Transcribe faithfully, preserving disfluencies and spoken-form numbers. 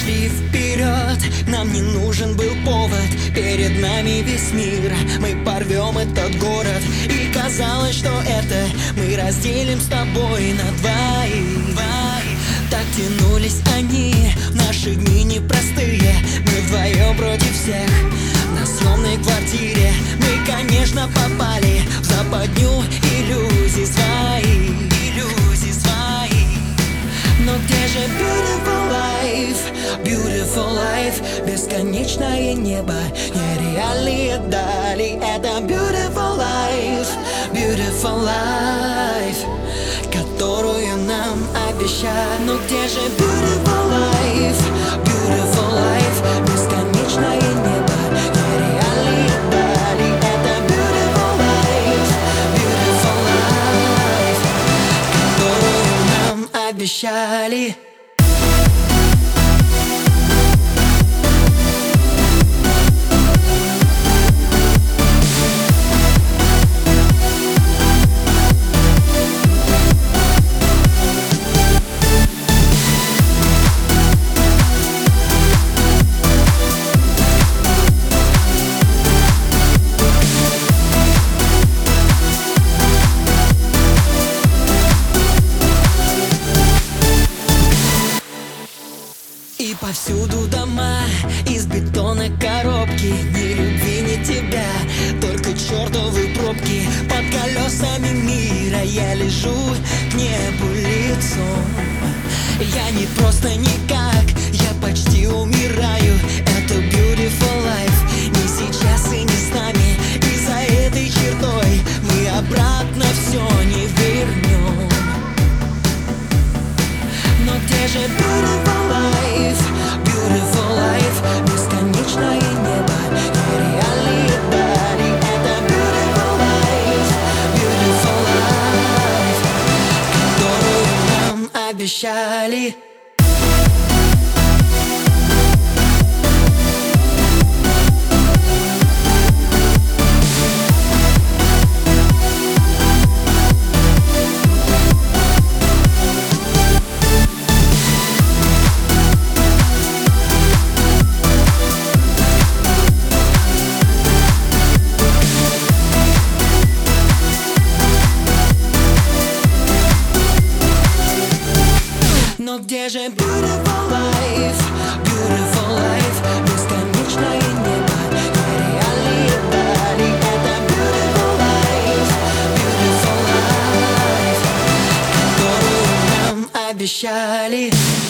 шли вперед, нам не нужен был повод. Перед нами весь мир, мы порвем этот город. И казалось, что это мы разделим с тобой на двоих. Так тянулись они, наши дни непростые. Мы вдвоем против всех на съемной квартире. Мы, конечно, попали в западню иллюзий своих, иллюзий своих. Но где же beautiful life, beautiful life? Бесконечное небо, нереальные дали. Это beautiful life, beautiful life, которую нам обещали. Но где же beautiful life, beautiful life? Бесконечное небо, нереальные дали. Это beautiful life, beautiful life, которую нам обещали. И повсюду дома из бетона коробки. Ни любви, ни тебя, только чертовы пробки. Под колесами мира я лежу к небу лицом. Я не просто никак, я почти умираю. Это beautiful life, не сейчас и не с нами. И за этой чертой мы обратно все не вернем. Но где же beautiful life, beautiful life? Бесконечное небо, нереальные дали. Это beautiful life, beautiful life, которую нам обещали. Но где же beautiful life, beautiful life? Бесконечное небо, нереальные дали. Это beautiful life, beautiful life, которую нам обещали.